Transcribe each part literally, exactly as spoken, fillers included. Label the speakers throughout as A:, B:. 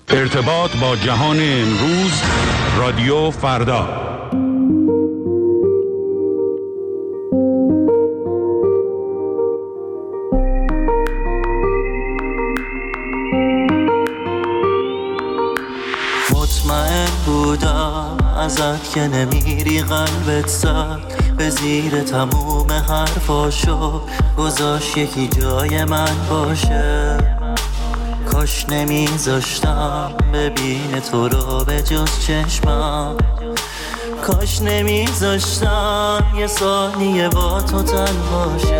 A: ارتباط با جهان امروز، رادیو فردا.
B: مطمئن بودم ازت که نمیری، قلبت زد به زیر تموم حرفاشو، گذاشت یکی جای من باشه. کاش نمیذاشتم ببین تو رو به جز چشمم، کاش نمیذاشتم یه ثانیه با تو تن باشه.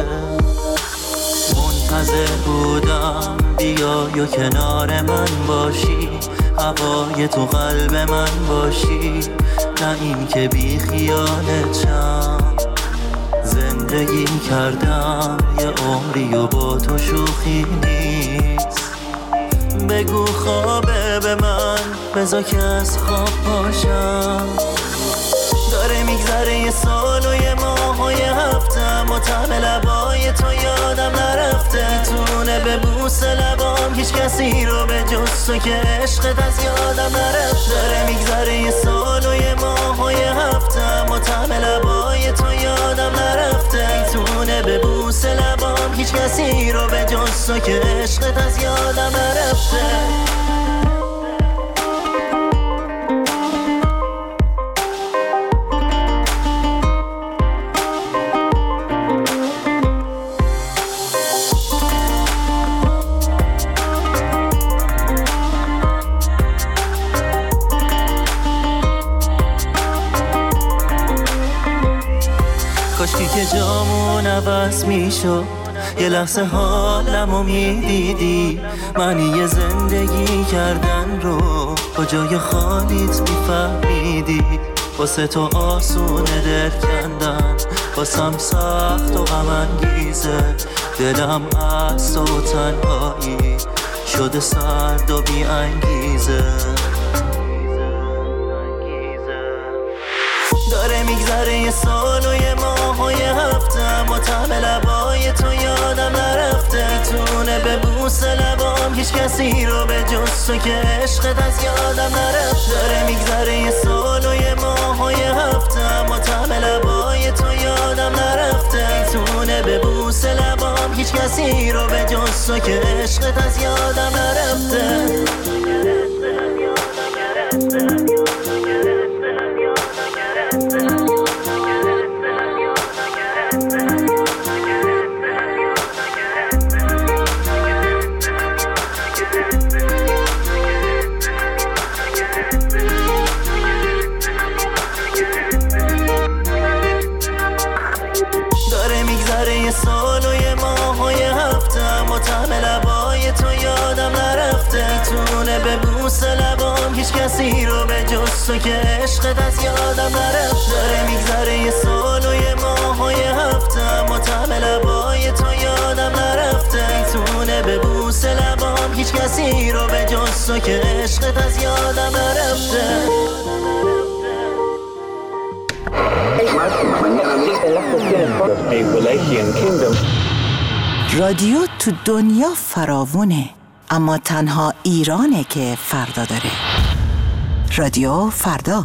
B: منتظر بودم بیای و کنار من باشی، هوای تو قلب من باشی، نه این که بی خیالت شم. زندگی کردم یه عمری و با تو شوخی نیست. بگو خوابه به من، بذار که از خواب پاشم. داره میگذره یه سال و یه ماه و یه هفتم، و طعم لبای تو یادم نرفته. تونه به بوس لبام هیچ کسی رو به جز تو که عشقت از یادم نرفته. داره میگذره یه سال و یه ماه و یه هفتم، و طعم لبای تو یادم نرفته. تونه به بوس لبام هیچ کسی رو به جز تو که عشقت از یادم نرفته. کاشکی که جامون عوض میشد، یه لحظه حالمو میدیدی. معنی زندگی کردن رو کجای خالیت میفهمیدی. واسه تو آسونه دل کندن، واسم سخت و غم انگیزه. دلم از تو تنهایی شده سرد و بی انگیزه. داره میگذره یه سال و یه ماه و یه هفتم، و طعم لبای تو یادم نرفته. تونه به بوس لبام هیچ کسی رو به جز تو که عشقت از یادم نرفته. داره میگذره یه سال و یه ماه و یه هفتم، و طعم لبای تو یادم نرفته. تونه به بوس لبام هیچ کسی رو به جز تو که عشقت از یادم نرفته. داره میگذره یه سال و یه ماه و یه هفتم، و طعم لبای تو یادم نرفته. تونه به بوس لبام هیچ کسی رو به جز تو که عشقت از یادم نرفته. داره میگذره یه سال و یه ماه و یه هفتم، و طعم لبای تو یادم نرفته. تونه به بوس لبام هیچ کسی رو به جز تو که عشقت از یادم نرفته.
C: رادیو تو دنیا فراوونه، اما تنها ایرانه که فردا داره. رادیو فردا.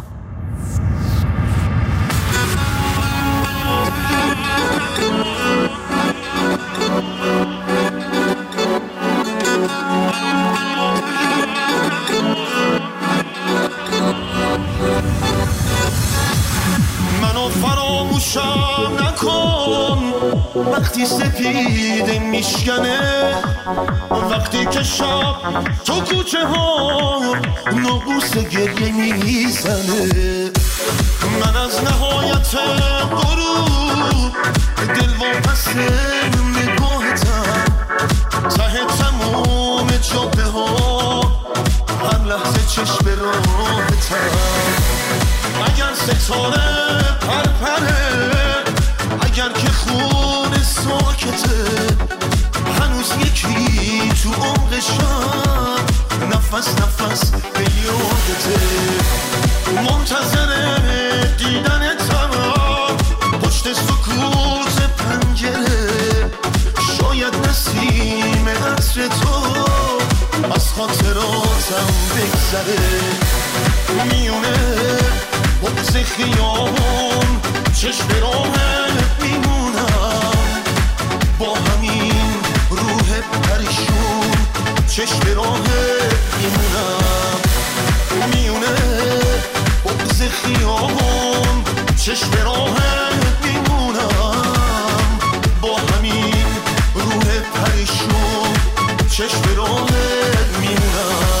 D: منو فراموشم نکن وقتی سپیده میشکنه، وقتی که شب تو کوچه ها نبوس گریه میزنه. من از نهایت غروب دل واپس نگاهتم، ته تموم جاده ها هر لحظه چشم راهتم. اگر ستاره پرپره، اگر که خون ساکته، هنوز یکی تو عمق شب نفس نفس به یادته. منتظر دیدنتم پشت سکوت پنجره، شاید نسیم عطر تو از خاطراتم بگذره میونه بغض خیام چشم راهت میمونم با همین روح پریشون چشم راهت میمونم میونه بغض خیام چشم راهت میمونم با همین روح پریشون چشم راهت میمونم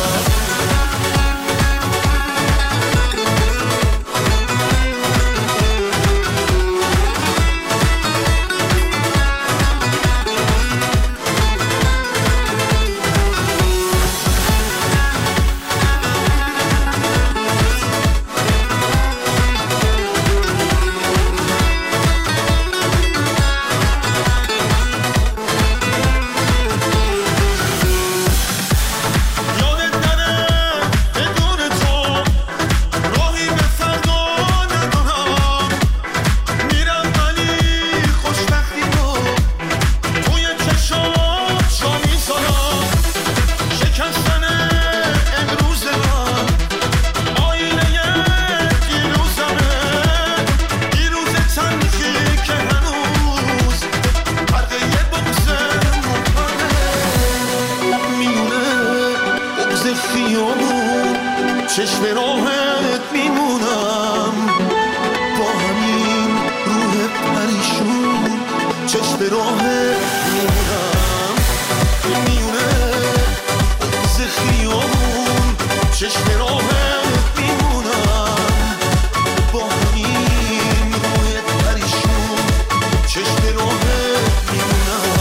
D: چشم راهت میمونم با همین روح پریشون چشم راهت میمونم میونه بغض خیابون چشم راهت میمونم با همین روح پریشون چشم راهت میمونم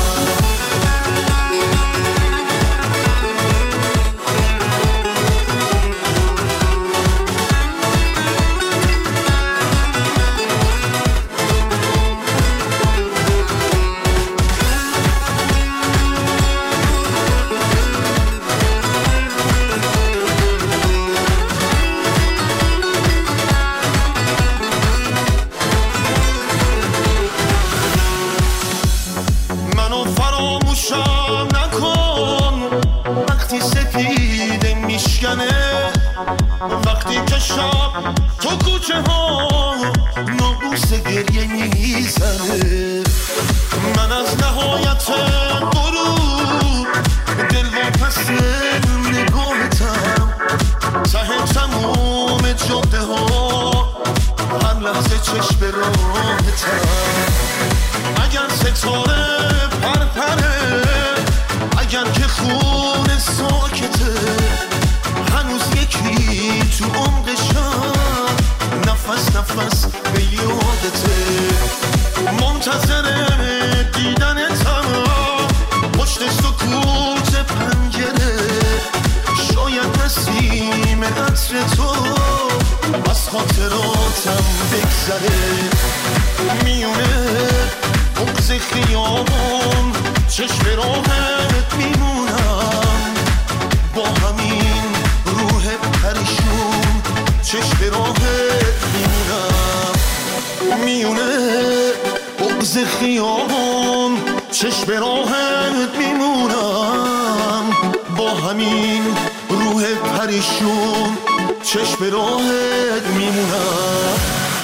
D: وقتی که شب تو کوچه ها ناقوس گریه میزنه من از نهایت غروب دل واپس نگاهتم ته تموم جاده ها هر لحظه چشم راهتم اگر ستاره پرپره اگر که خون ساکته هنوز یکی تو عمق شب نفس نفس به یادته منتظر دیدنتم پشت سکوت پنجره شاید نسیم عطر تو از خاطراتم بگذره میونه بغض خیابون چشم راهت میمونم با همین روح پریشون چشم راهت میمونم میونه بغض خیابون چشم راهت میمونم با همین روح پریشون چشم راهت میمونم.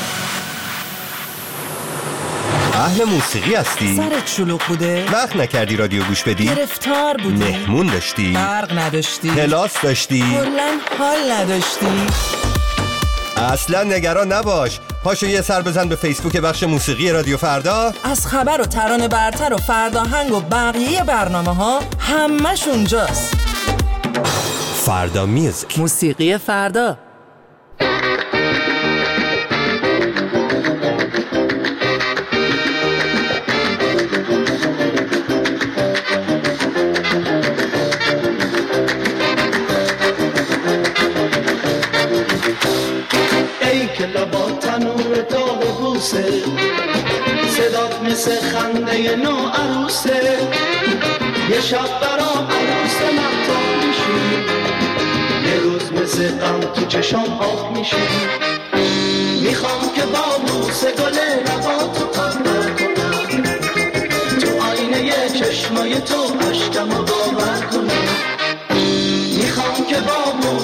E: اهل موسیقی هستی؟
F: سرت شلوغ بوده؟
E: وقت نکردی رادیو گوش بدی؟
F: گرفتار بودی؟
E: مهمون داشتی؟
F: برق نداشتی؟
E: کلاس داشتی؟
F: کلاً حال نداشتی؟
E: اصلا نگران نباش، پاشو یه سر بزن به فیسبوک بخش موسیقی رادیو فردا.
F: از خبر و ترانه برتر و فرداهنگ و بقیه برنامه ها همش اونجاست.
E: فردا میوزیک،
F: موسیقی فردا.
G: صدات مثل خنده نو عروسه یه شب برام عروس مهتاب میشی یه روز مثل غم تو چشام آب میشی میخوام که با بوسه گل لباتو پرپر کنم تو آینه چشمای تو عشقمو باور کنم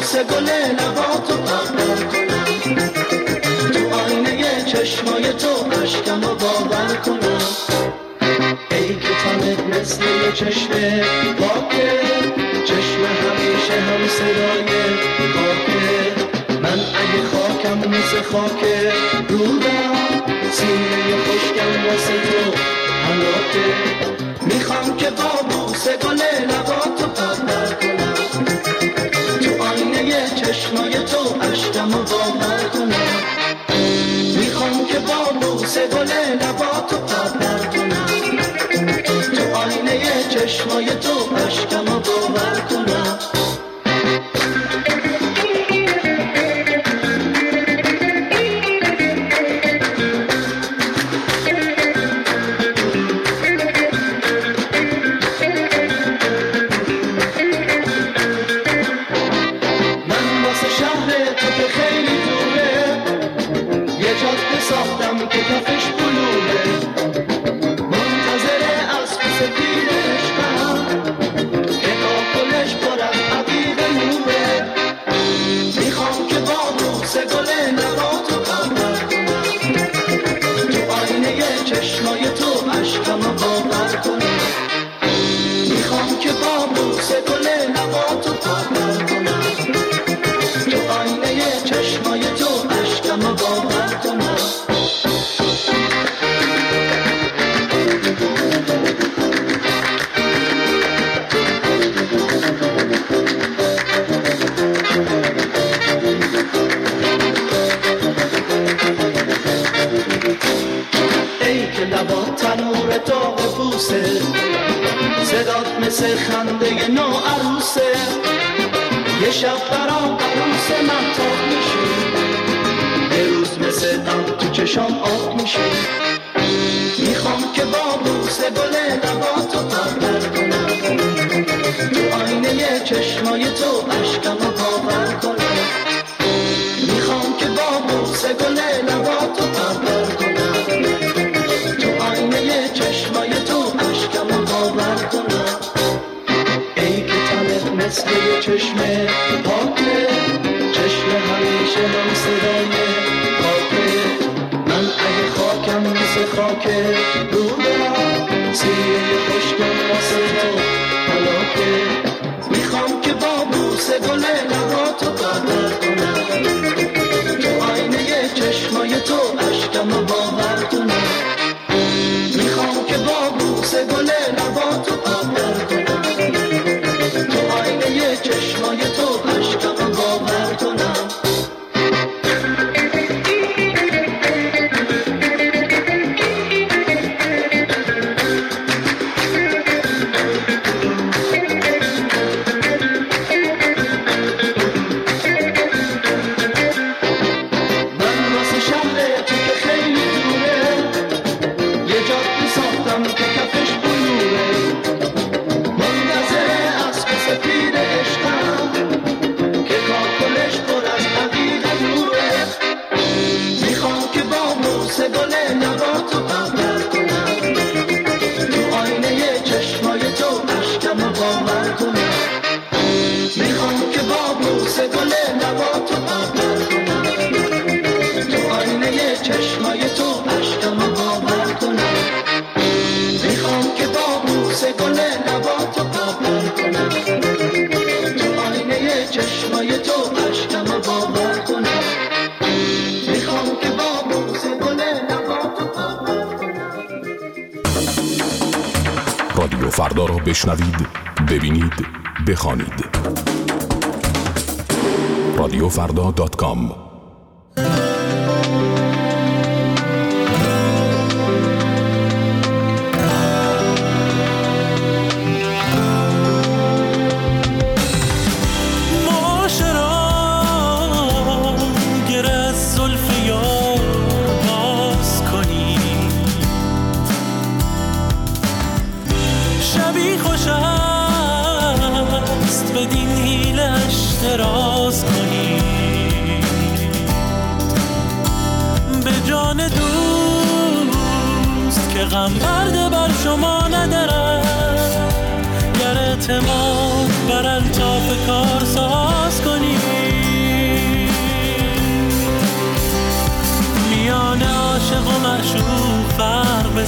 G: بوسه گل لباتو پرپر کنم، تو آینه چشمای تو عشقمو باور کنم. ای که تنت مثل یه چشم پاکه، چشم همیشه هم صدای خاکه. من اگه خاکم مثل خاکه رودم، سینه خشکم واسه تو حلاکه. میخوام که با بوسه گل لباتو پرپر کنم، تو آینه چشمای تو عشقمو باور کنم. میخوام که با بوسه گل لباتو پرپر کنم، تو آینه چشمای تو عشقمو باور کنم. ساختم که کفش بلوره، منتظر اسب سفید عشقم که کاکلش پر از عقیق نوره. میخوام که با بوسه گل لباتو پرپر کنم، تو آینه چشمای تو عشقمو باور کنم. میخوام که با بوسه گل لباتو پرپر کنم، تو آینه چشمای تو عشقمو باور کنم. لبات تنور داغ بوسه، صدات مثل خنده نو عروسه. یه شب برام عروس مهتاب میشی، یه روز مثل غم تو چشام آب میشی. میخوام که با بوسه گل لباتو پرپر کنم، تو آینه چشمای تو عشقمو باور کنم. میخوام که با بوسه گل لباتو پرپر کنم، چشمای تو عشقمو باور کنم. ای که تنت مثل یه چشم پاکه، چشم همیشه هم صدای خاکه. من اگه خاکم مثل خاکه رودم، سینه خشکم واسه تو حلاکه. میخوام که با بوسه گل لباتو پرپر کنم، تو آینه چشمای تو عشقمو باور کنم. میخوام که با بوسه گل لباتو پرپر کنم، تو آینه چشمای تو عشقمو باور کنم. من واسه شهر تو که خیلی دوره، یه جاده ساختم که کفش بلوره. منتظر اسب سفید عشقم که کاکلش پر از عقیق نوره. میخوام که با بوسه گل لباتو پرپر کنم، تو آینه چشمای تو عشقمو باور کنم. میخوام که با بوسه گل لباتو پرپر کنم، تو آینه چشمای تو عشقمو باور کنم. میخوام که با بوسه گل لباتو پرپر کنم، تو آینه چشمای تو عشقمو باور کنم. میخوام که با بوسه گل لباتو پرپر کنم.
H: رادیو فردا را بشنوید، ببینید، بخوانید. رادیو فردا دات کام.
I: اعتراض کنی به جان دوست که غم برده بر شما ندارد، گر اعتماد بر الطاف کار ساز کنی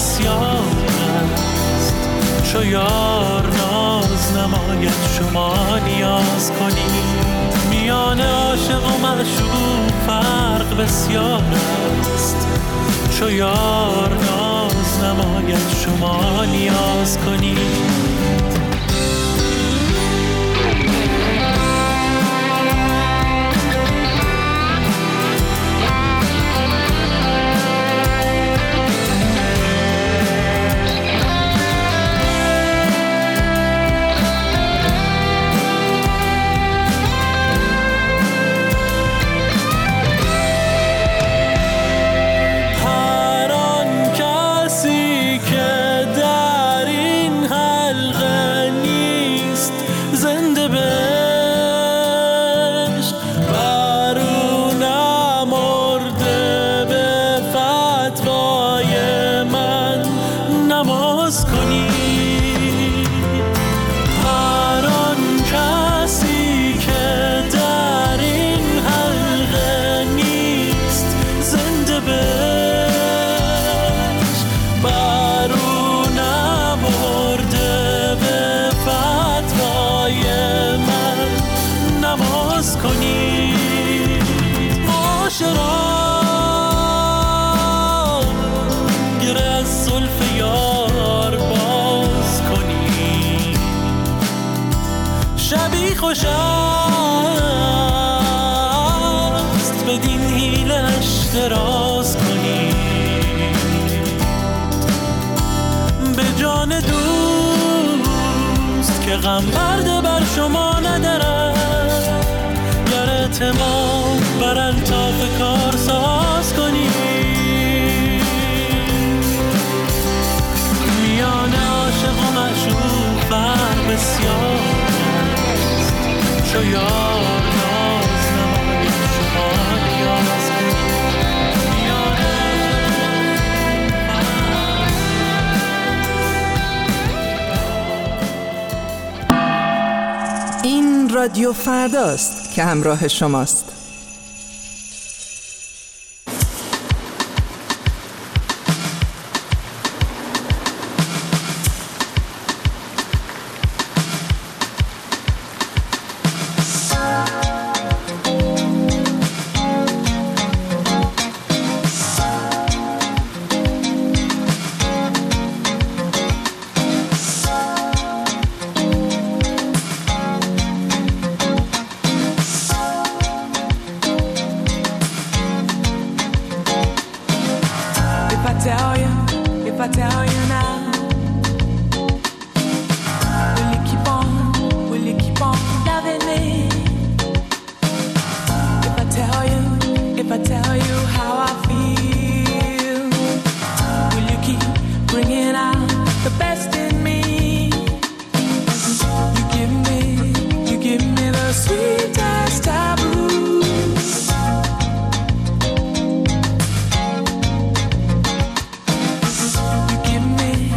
I: بسیار است. چو یار ناز نماید شما نیاز کنید. میان عاشق و معشوق فرق بسیار است. چو یار ناز نماید شما نیاز کنید. خوش است بدین حیلش دراز کنی. به جان دوست که غم برده بر شما ندارد، گر اعتماد بر الطاف کار ساز کنی. میان عاشق و معشوق فرق بسیار چو یار ناز نماید شما نیاز
C: کنید. این رادیو فرداست که همراه شماست.
J: You give me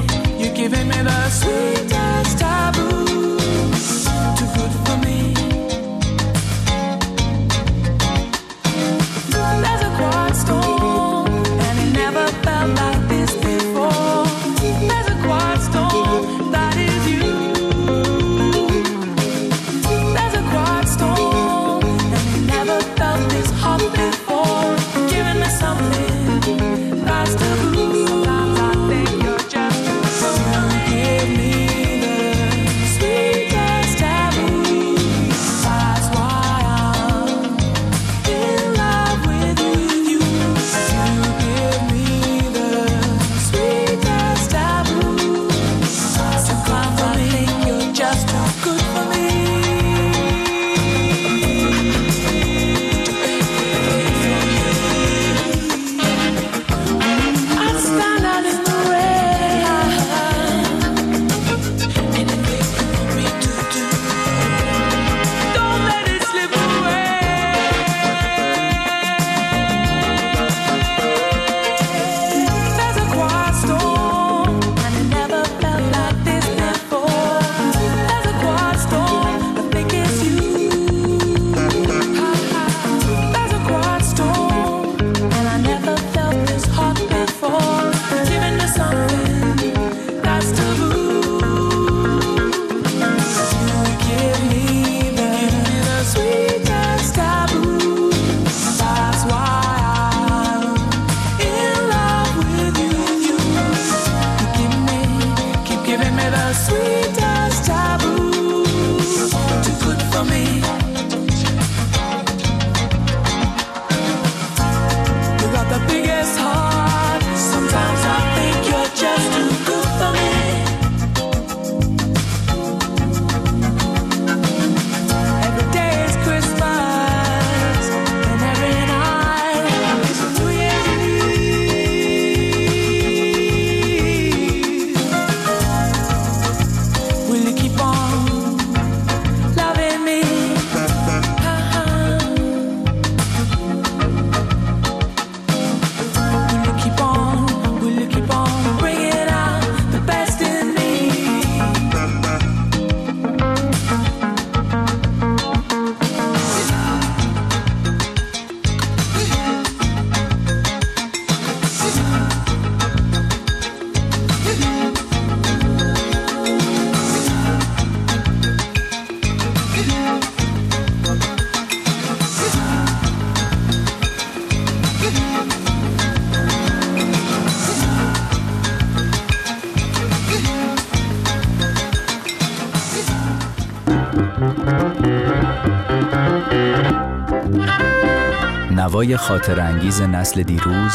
J: نوای خاطر انگیز نسل دیروز،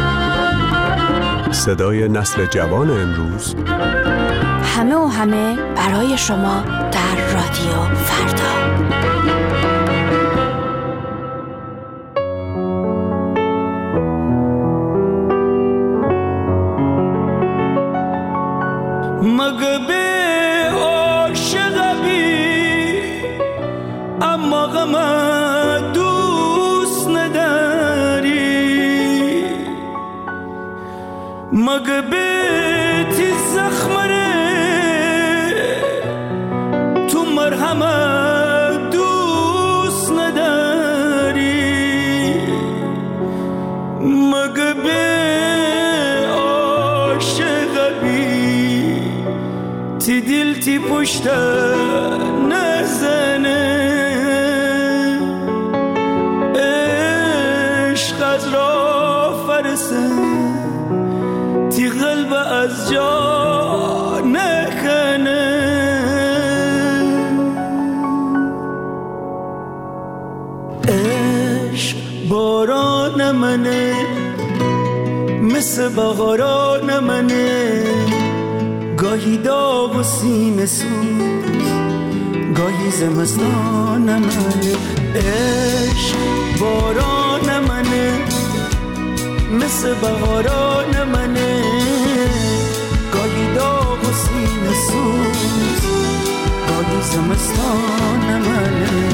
K: صدای نسل جوان امروز،
L: همه و همه برای شما در رادیو فردا.
M: مگه به عاشقی اما غم دوست نداری، مگه به تی زخمره تو مرهم دوست نداری، مگه به تی دل تی پشت نزنه، عشق از را فرسه تی قلب از جا نکنه. عشق باران منه مثل بهاران منه، گاهی داغ و سینه سوز گاهی زمستان منه. عشق باران منه مثل بهاران منه، گاهی داغ و سینه سوز گاهی زمستان منه.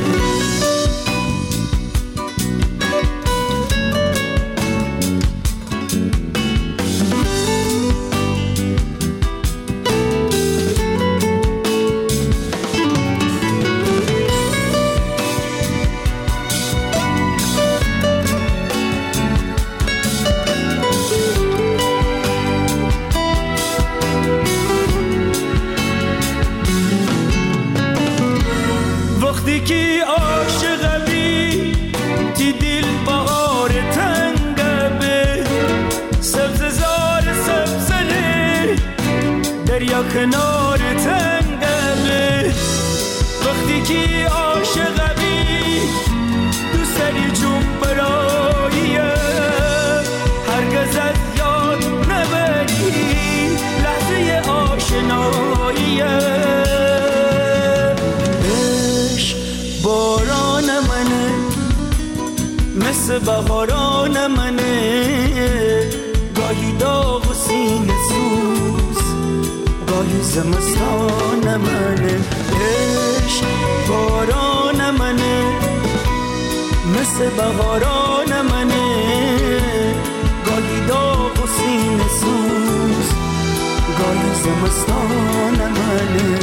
M: وقتی که عاشقی تی دل بهار تنگه، سبز زار سبزره دریا کنار تنگه. وقتی که عاشقی تو سری چون براییه، هرگز از یاد نبری لحظه آشناییه. باران منه مثل بهاران منه، گاهی داغ و سینه سوز گاهی زمستان منه. عشق باران منه مثل بهاران منه، گاهی داغ و سینه سوز گاهی زمستان منه.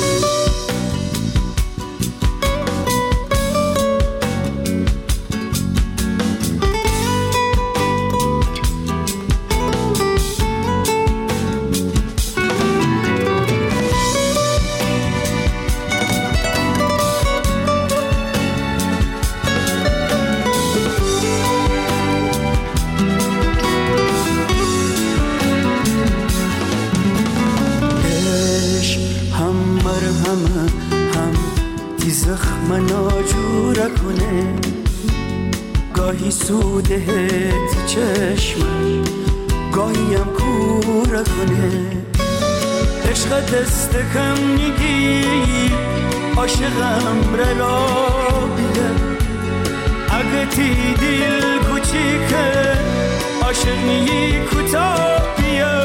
M: گاهی سوده تی چشم گاهی هم کوره کنه، عشق دست کم میگی عاشقم را بیده، اگه تی دل کوچیکه عاشق میگی کوتاه بیا.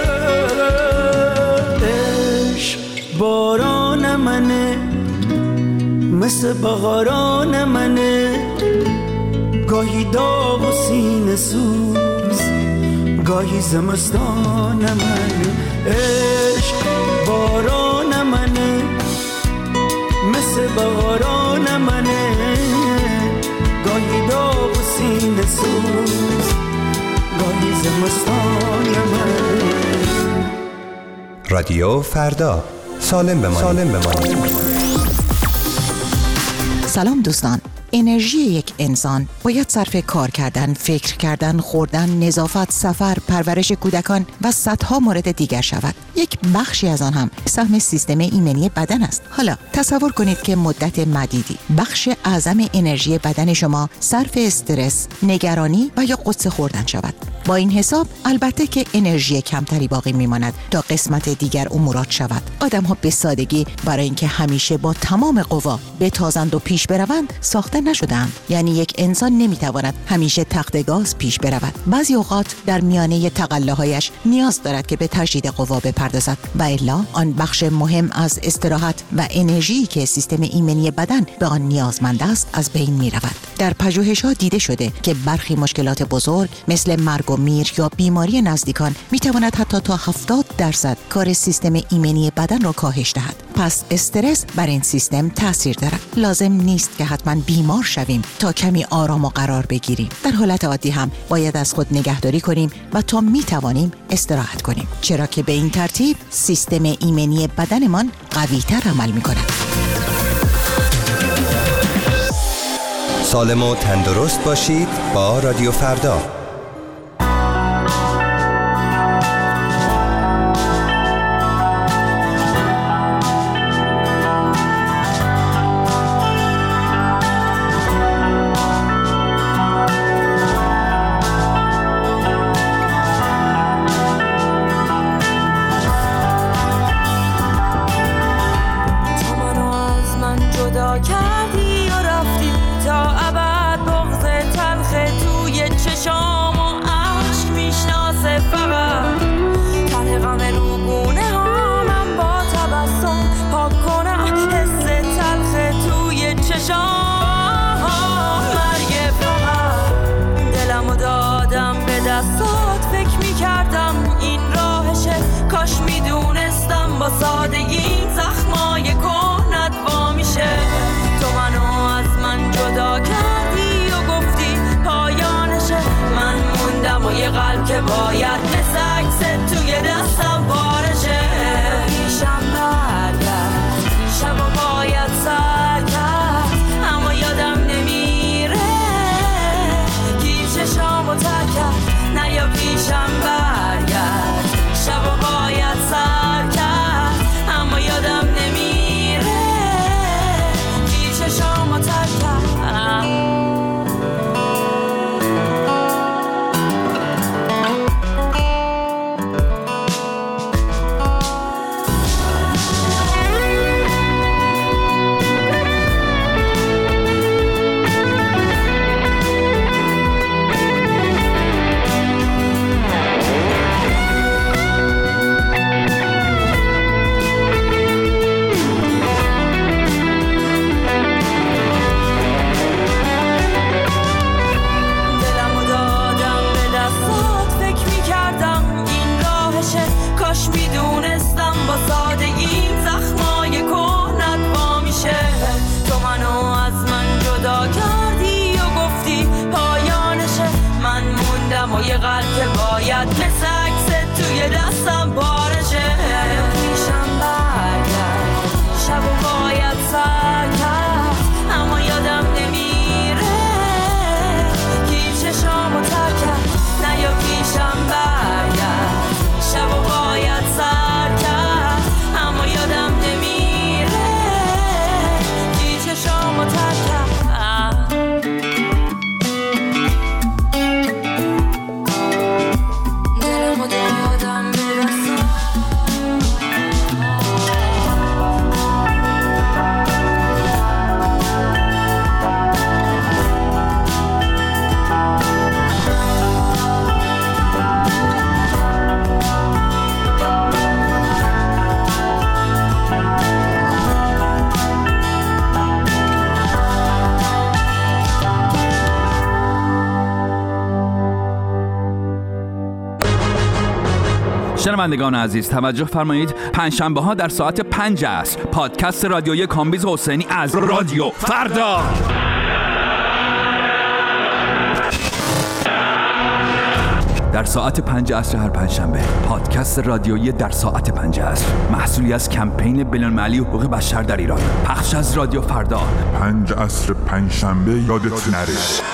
M: عشق باران منه مثل بهاران منه، گاهی داغ و سینه سوز گاهی زمستان منه. عشق باران منه مثل بهاران منه، گاهی داغ و سینه سوز گاهی زمستان منه.
E: رادیو فردا، سالم بمانید. سالم بمانید.
C: سلام دوستان، انرژی یک انسان باید صرف کار کردن، فکر کردن، خوردن، نظافت، سفر، پرورش کودکان و صدها مورد دیگر شود. یک بخشی از آن هم سهم سیستم ایمنی بدن است. حالا تصور کنید که مدت مدیدی بخش اعظم انرژی بدن شما صرف استرس، نگرانی و یا قصه خوردن شود. با این حساب البته که انرژی کمتری باقی میماند تا قسمت دیگر امورات شود. آدم ها به سادگی برای اینکه همیشه با تمام قوا بتازند و پیش بروند ساخته نشدند. یعنی یک انسان نمیتواند همیشه تخت گاز پیش برود. بعضی اوقات در میانه تقلاهایش نیاز دارد که به تجدید قوا بپردازد و الا آن بخش مهم از استراحت و انرژی که سیستم ایمنی بدن به آن نیازمند است از بین میرود. در پژوهش‌ها دیده شده که برخی مشکلات بزرگ مثل مرگ و میر یا بیماری نزدیکان میتواند حتی تا هفتاد درصد کار سیستم ایمنی بدن را کاهش دهد. پس استرس بر این سیستم تاثیر دارد. لازم نیست که حتما بیمار شویم تا کمی آرام و قرار بگیریم. در حالت عادی هم باید از خود نگهداری کنیم و تا میتوانیم استراحت کنیم، چرا که به این ترتیب سیستم ایمنی بدنمان قوی‌تر عمل میکند.
E: سالم و تندرست باشید با رادیو فردا.
N: با سادگی زخمای کهنت وا میشه. تو منو از من جدا کردی و گفتی پایانشه. من موندم و یه قلب که باید مثل عکست توی دستم بارشه. پیشم برگرد شب و باید سر کرد، اما یادم نمیره کی چشامو تر کرد. نه یا پیشم برگرد شب و باید سر کرد، اما یادم نمیره کی چشامو تر کرد. و یه قلب که باید مثل عکست توی دستم بارشه. پیشم برگرد شب و باید سر کرد، اما یادم نمیره کی چشامو تر کرد. نه یا پیشم برگرد شب و باید سر کرد، اما یادم نمیره کی چشامو تر کرد.
O: شنوندگان عزیز توجه فرمایید، پنجشنبه ها در ساعت پنج عصر پادکست رادیویی کامبیز حسینی از رادیو فردا. در ساعت پنج عصر هر پنجشنبه. پادکست رادیویی در ساعت پنج عصر، محصولی از کمپین بین‌المللی حقوق بشر در ایران. پخش از رادیو فردا.
P: پنج عصر پنجشنبه یادت نره.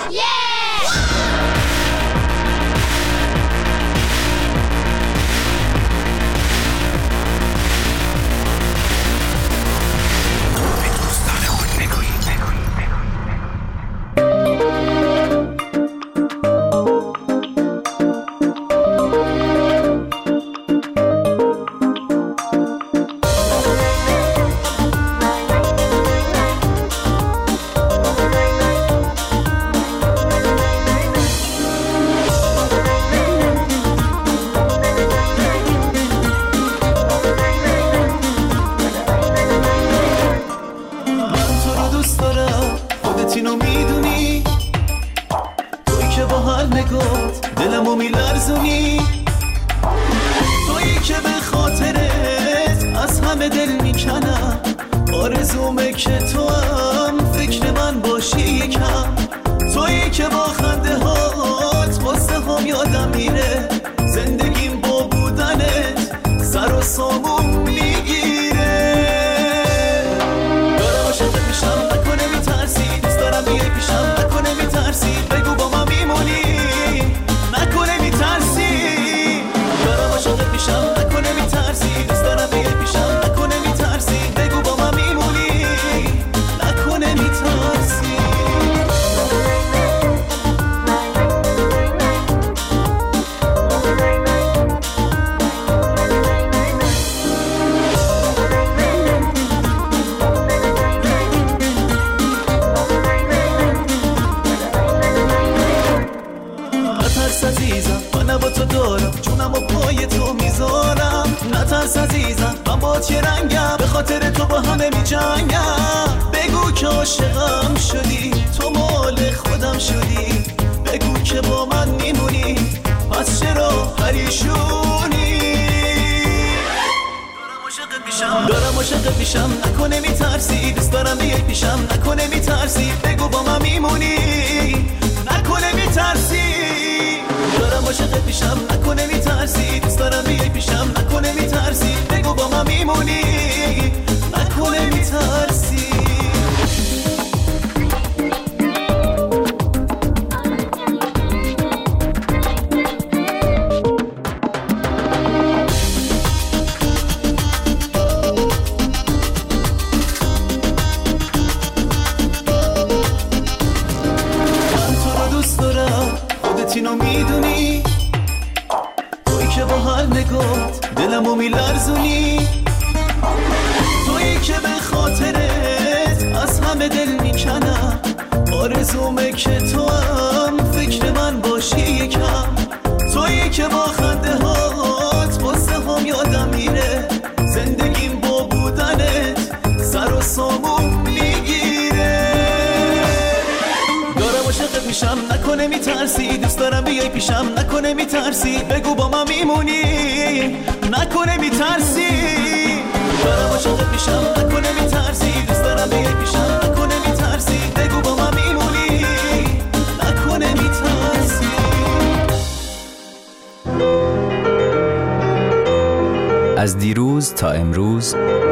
J: از دیروز تا امروز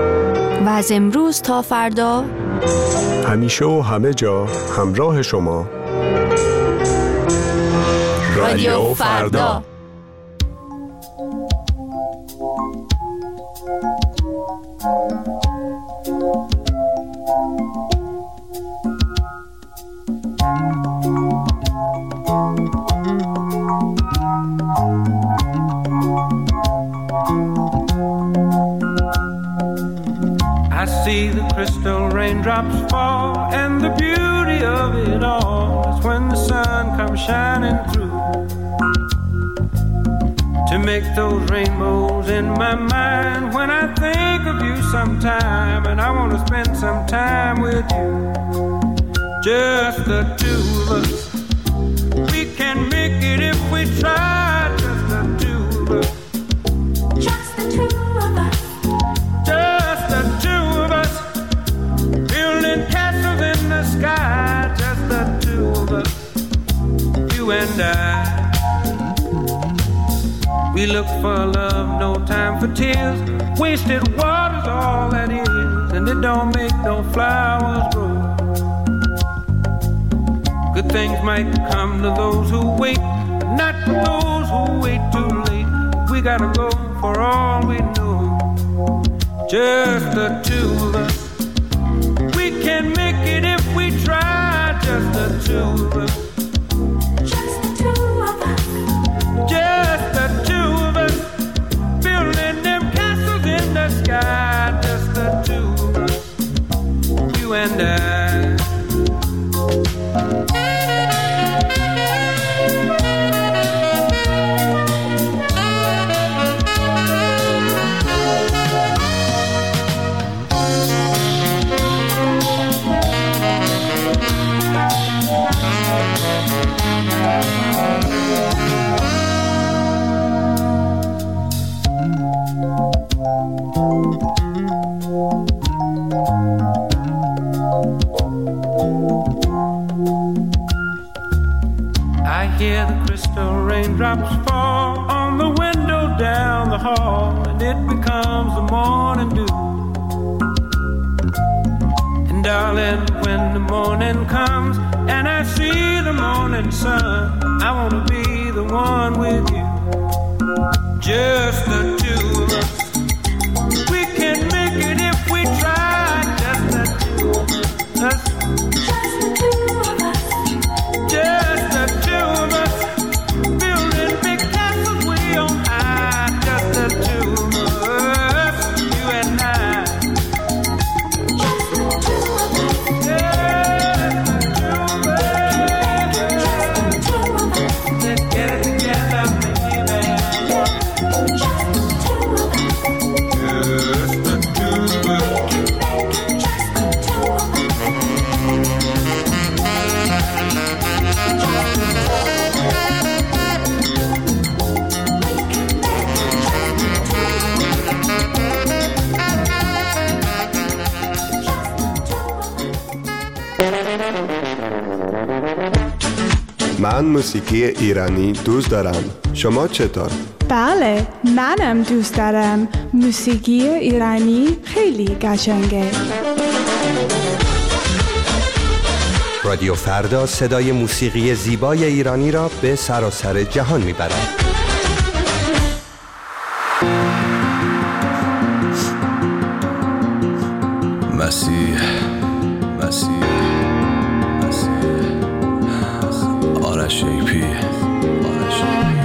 L: و از امروز تا فردا،
K: همیشه و همه جا همراه شما.
L: رادیو فردا.
Q: See the crystal raindrops fall, and the beauty of it all is when the sun comes shining through to make those rainbows in my mind. When I think of you sometime, and I want to spend some time with you, just the two of us. We can make it if we try, just the two of us.
R: Just the two of us.
Q: Just the two of us. Building castles in the sky, just the two of us. You and I. We look for love, no time for tears. Wasted water's all that is, and it don't make no flowers grow. Good things might come to those who wait, but not for those who wait too late. We gotta go for all we know, just the two of us. We can make it if we try, just the two of us.
R: Just the two of us.
Q: Just the two of us. Building them castles in the sky, just the two of us. You and I. Raindrops fall on the window down the hall, and it becomes the morning dew. And darling, when the morning comes and I see the morning sun, I wanna be the one with you, just the two of us. We can make it if we try, just the two of us.
R: Just the two of us.
Q: Just the two of us.
K: من موسیقی ایرانی دوست دارم. شما چطور؟
S: بله، منم دوست دارم. موسیقی ایرانی خیلی قشنگه.
E: رادیو فردا صدای موسیقی زیبای ایرانی را به سراسر جهان میبرد.
T: مسیح مسیح مسیح آرش ایپی آرش ایپی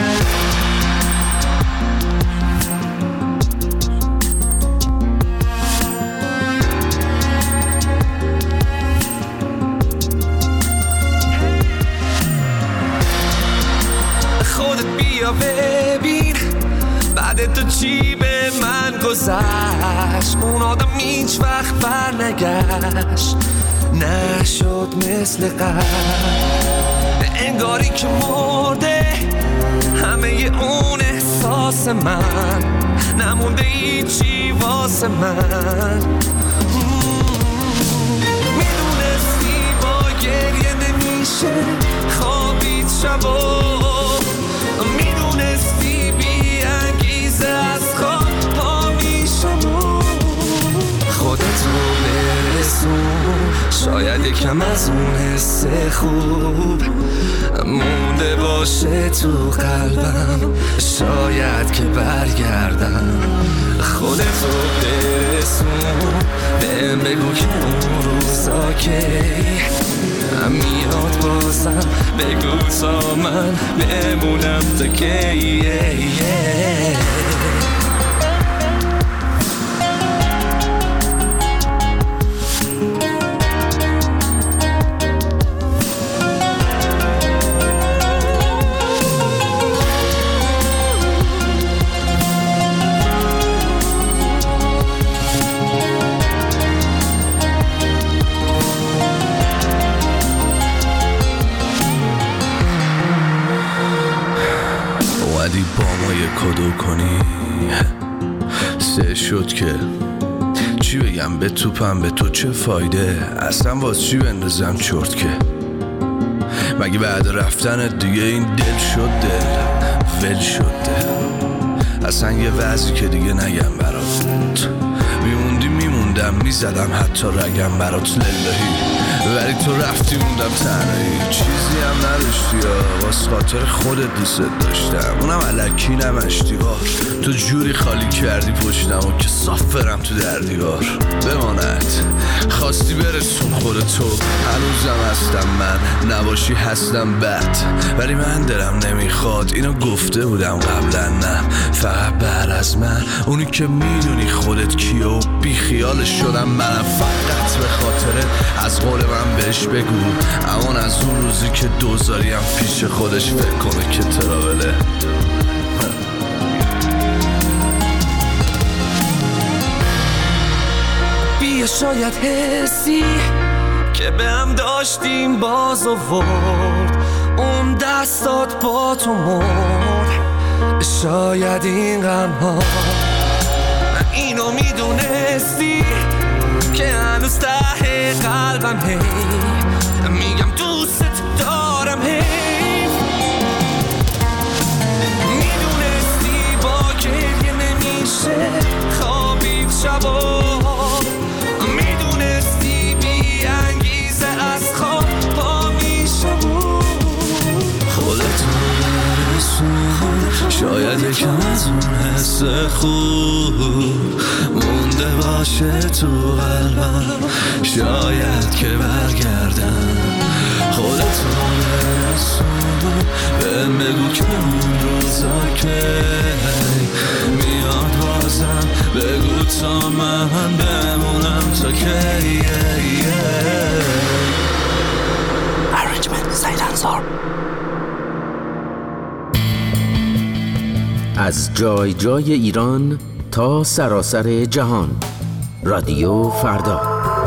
U: خودت بیا ببین بعد تو چی به من گذشت. اون آدم هیچ وقت بر نگشت، نشد مثل قبل، انگاری که مرده همه اون احساس من، نمونده هیچی واسه من. میدونستی با گریه نمیشه خوابید شبا، میدونستی بی انگیزه از خواب پا میشم. خودتو برسون، شاید یکم از اون حس خوب مونده باشه تو قلبم، شاید که برگردم. خودتو برسون، بهم بگو که اون روزا که میاد بازم، بگو تا من بمونم تا کی.
T: با ما یه کدو کنی سه شد که چی بگم به توپم، به تو چه فایده، اصلا واس چی بندازم چرت که مگه بعد رفتن دیگه این دل شد دل ول شد دل؟ اصلا یه وضعی که دیگه نگم برات، میموندی میموندم میزدم حتی رگم برات للهی، ولی تو رفتی موندم تنهایی، چیزی هم نداشتی یا واسه خاطر خودت دوست داشتم، اونم الکی نمشتی بار، تو جوری خالی کردی پشتم و که صاف برم تو در دیوار بماند، خواستی برسون خودتو، هنوزم هستم من، نباشی هستم بد، ولی من دلم نمیخواد، اینو گفته بودم قبلا، نه فقط بعد از من، اونی که میدونی خودت کیه و بی خیالش شدم منم، فقط به خاطر از قول من بهش بگو، امان از اون روزی که دوزاریم پیش خودش فکر کنه که تراوله.
U: بیا شاید حسی که به هم داشتیم باز آورد، اون دستات با تو مرد، شاید این غم ها اینو میدونستی که هنوز ته قلبم هی میگم دوست دارم، هی میدونستی با گریه نمیشه خوابید شبا، میدونستی بی انگیزه از خواب پا میشم،
B: خودتو برسون شاید یکم از اون حس خوب مونده باشه تو قلبم، شاید که برگردم، خودتو برسون بهم بگو که اون روزا که میاد بازم، بگو تا من بمونم تا کی.
A: Arrangement سیلنسار. از جای جای ایران تا سراسر جهان، رادیو فردا.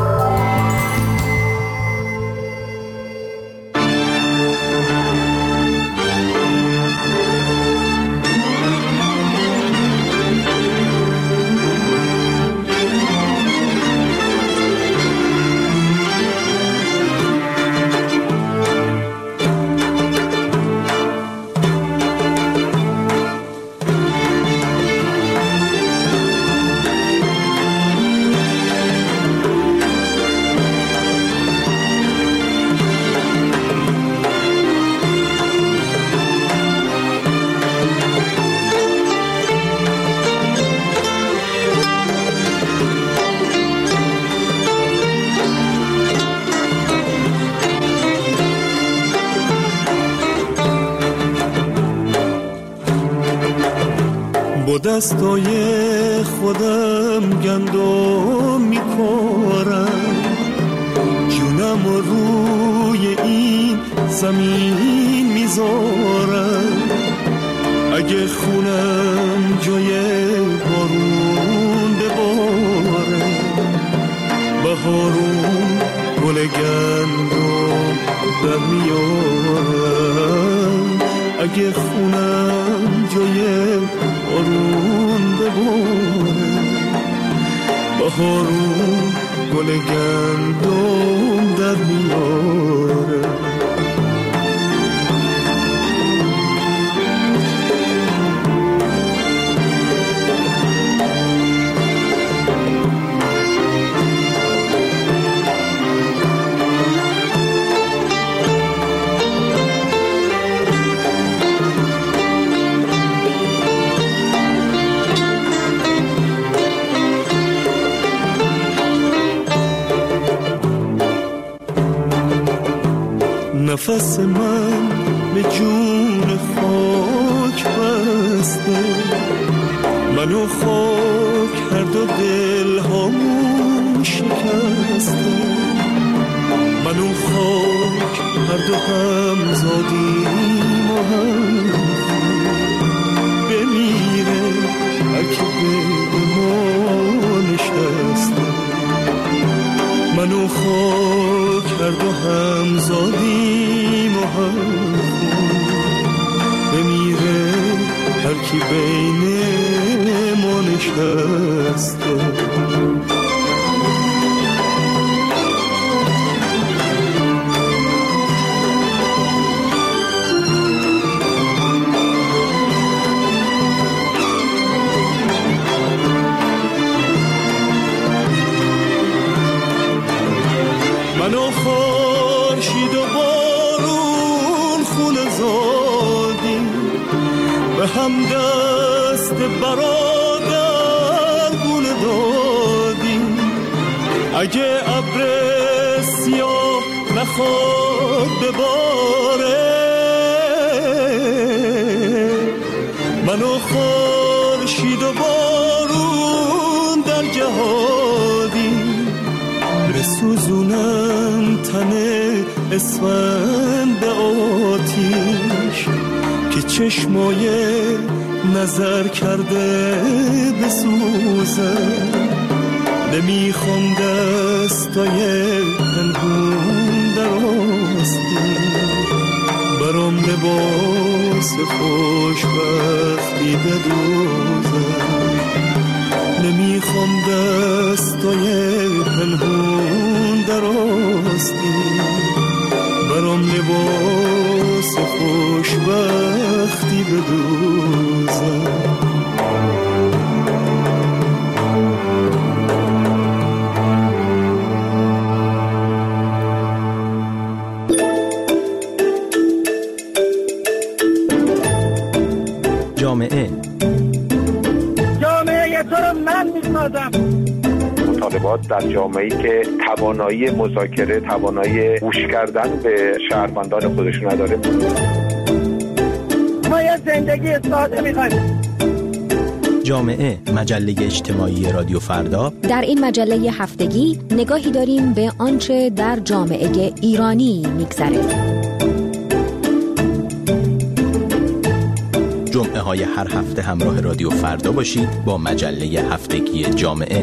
V: دستای خودم گندم میکارم، جونم روی این زمین میذارم، اگه خونم جای بارون بباره، بهارون گل گندم در میارم، اگه خونم جای بارون بباره، بهارون گل گندم در میاره. نفس من به جون خاک بسته، منو خاک هر دو دل هامون شکسته، منو خاک هر دو هم زادیم و هم بمیره هرکی به ما نشسته، منو خاک هر دو هم زادیم و هم بمیره هرکی بین ما نشسته. هم دست برادر گونه دادیم. اگه ابر سیاه نخواد بباره، منو خورشید و بارون در جهادیم. بسوزونم تن اسفند به آتیش که چشمای نظر کرده بسوزم. نمیخوام دستای پنهون در آستین، برام لباس خوشبختی بدوزم. نمیخوام دستای پنهون در آستین، برام لباس خوشبختی بدوزم.
D: جامعه
F: جامعه تو رو من میسازم.
W: مطالبات در جامعه‌ای که توانایی مذاکره، توانایی گوش کردن به شهروندان خودشون نداره.
F: ما یه زندگی ساده می‌خوایم.
D: جامعه، مجله اجتماعی رادیو فردا.
X: در این مجله هفتگی نگاهی داریم به آنچه در جامعه ایرانی می‌گذره.
D: جمعه های هر هفته همراه رادیو فردا باشید با مجله هفتگی جامعه.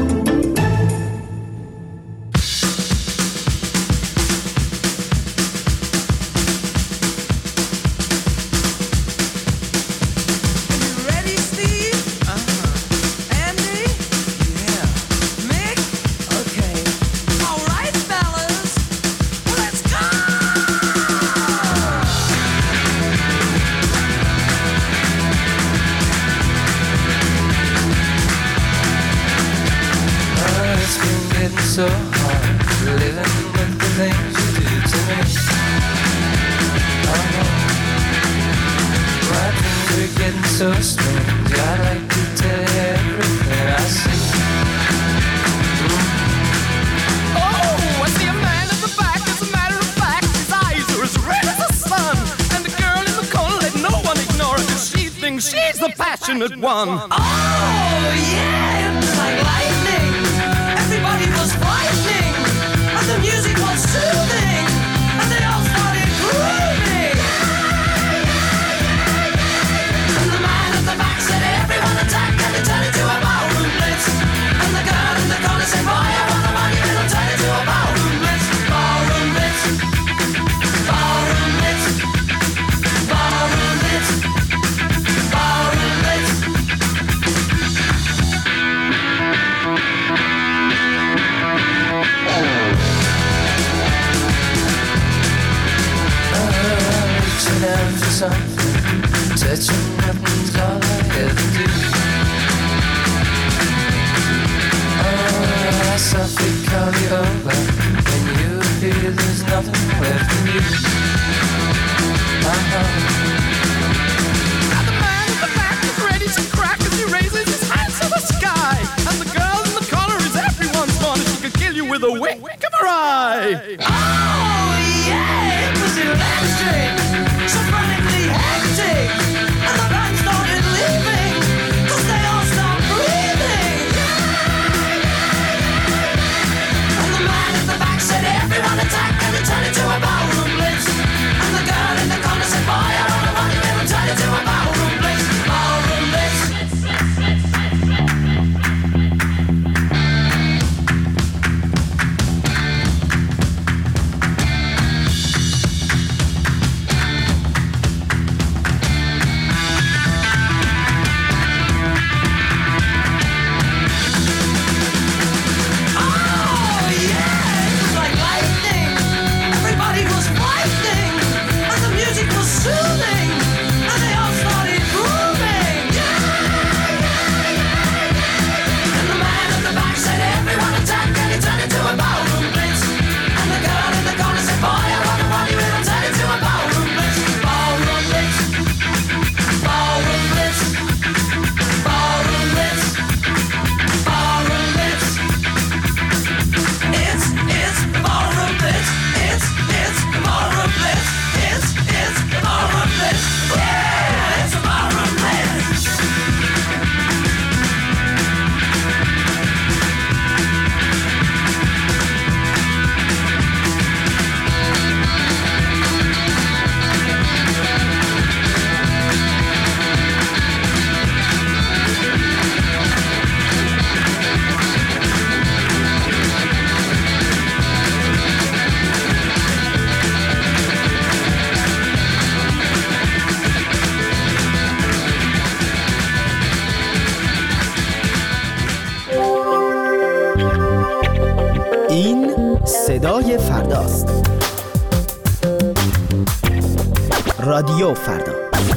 U: So hard living with the things you do to me. Oh, my dreams are getting so strange. I like to tell you everything I see.
Y: Oh, I see a man in the back. As a matter of fact, his eyes are as red as the sun. And the girl in the corner, let no one ignore her, 'cause she thinks she's the passionate one.
N: Oh, yeah, it was like lightning. Everybody was frightening, and the music was soothing, and they all started grooving. And the man at the back said, everyone attack, and he turned into a ballroom blitz. And the girl in the corner said, boy, I wanna rock you, and I'll turn into a ballroom blitz. Ballroom blitz, ballroom blitz, ballroom blitz, ballroom blitz.
U: Reaching out for something, touching nothing's all I ever do. Oh, I softly call you over, when you appear there's nothing left in you. Uh-huh.
Y: Now the man in the back is ready to crack as he raises his hands to the sky. And the girl in the corner is everyone's fun, and she could kill you with a wink of her eye.
N: Oh, yeah, it was electric, so frantically hectic, and the band started leaving, 'cause they all stopped breathing. And the man at the back said, everyone attack, and he turned into a ballroom blitz. And the girl in the corner said, boy, I don't want you, and turned into a ballroom blitz. Ballroom blitz.
C: فرداست. رادیو فردا.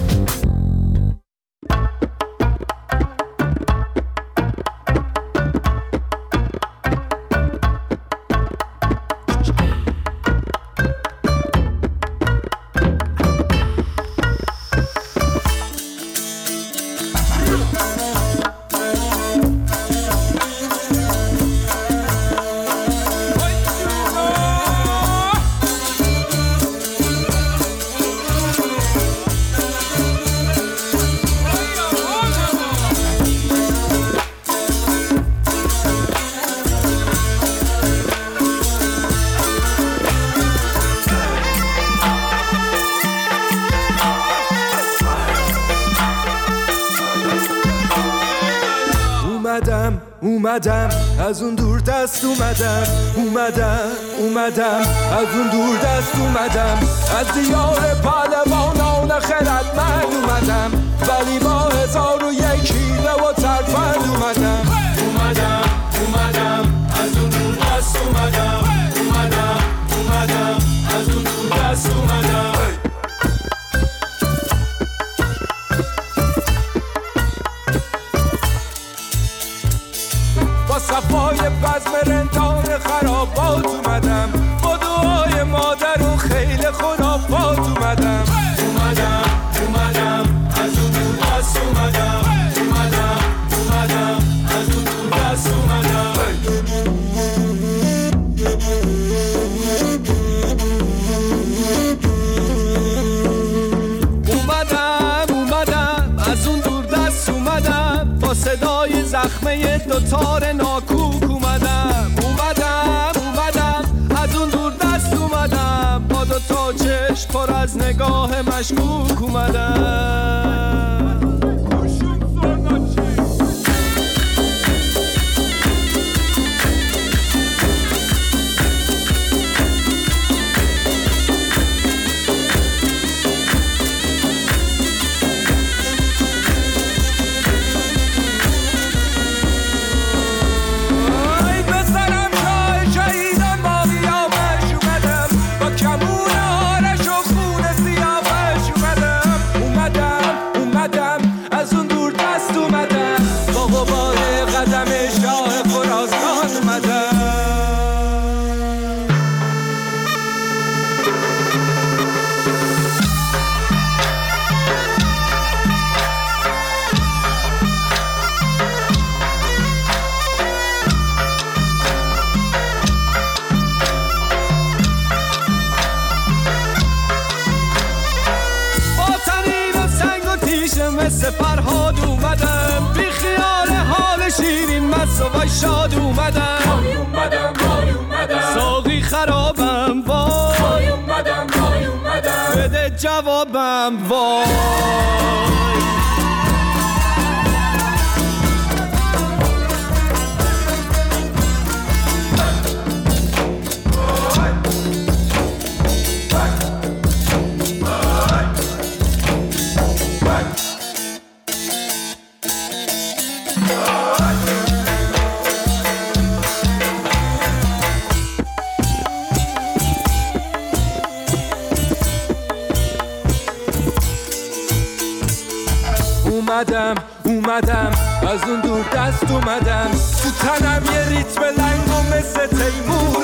G: اومدم از اون دور دست اومدم اومدم اومدم از اون دور دست اومدم از دیار پهلوانان خردمند اومدم ولی با هزار و یک حیله و ترفند اومدم اومدم اومدم از اون دور دست اومدم اومدم اومدم از اون دور دست اومدم صفای بزم رندان خرابات اومدم با دعای مادر و خیلی خرافات اومدم اومدم اومدم از اون دور دست اومدم اومدم اومدم از اون دور دست اومدم اومدم اومدم از اون دور دست اومدم با صدای زخمه دوتار ناکوک اومدم اومدم اومدم از اون دور دست اومدم با دوتا چشم پر از نگاه مشکوک اومدم فرهاد اومدم بی خیال حال شیرین مست و وای شاد اومدم وای اومدم وای اومدم ساقی خرابم وای وای اومدم وای اومدم بده جوابم وای اومدم اومدم از اون دور دست اومدم تو تنم یه ریتم لنگ و مثل تیمور